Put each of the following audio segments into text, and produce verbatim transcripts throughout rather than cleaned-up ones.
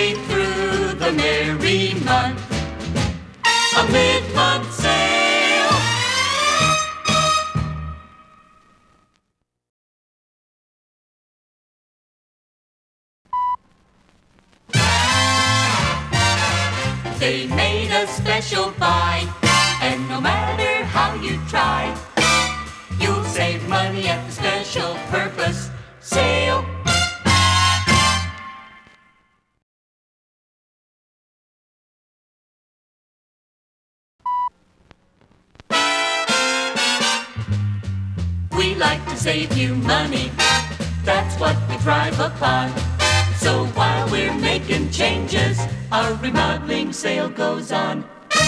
way through the merry month. A mid-month sale. They made a special buy, and no matter how you try, you'll save money at the special purpose sale. We like to save you money, that's what we thrive upon. So while we're making changes, our remodeling sale goes on.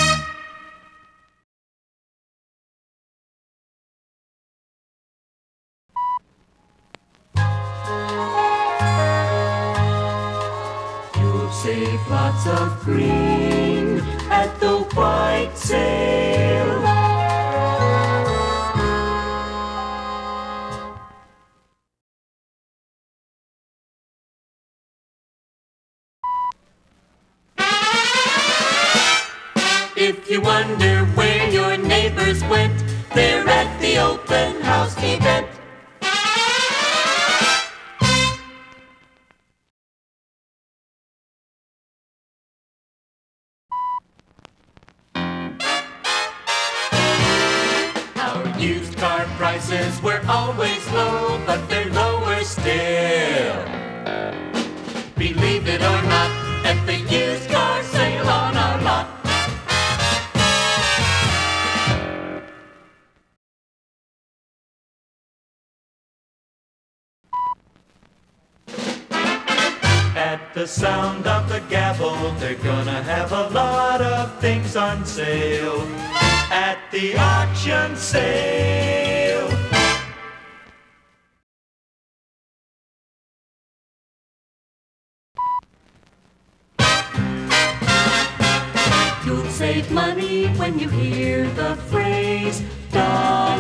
You'll save lots of green at the white sale. If you wonder where your neighbors went, they're at the open house event. Our used car prices were always low, but they're lower still. Believe it or not, at the used car sale on our lot. At the sound of the gavel, they're gonna have a lot of things on sale at the auction sale. You'll save money when you hear the phrase, "Dog."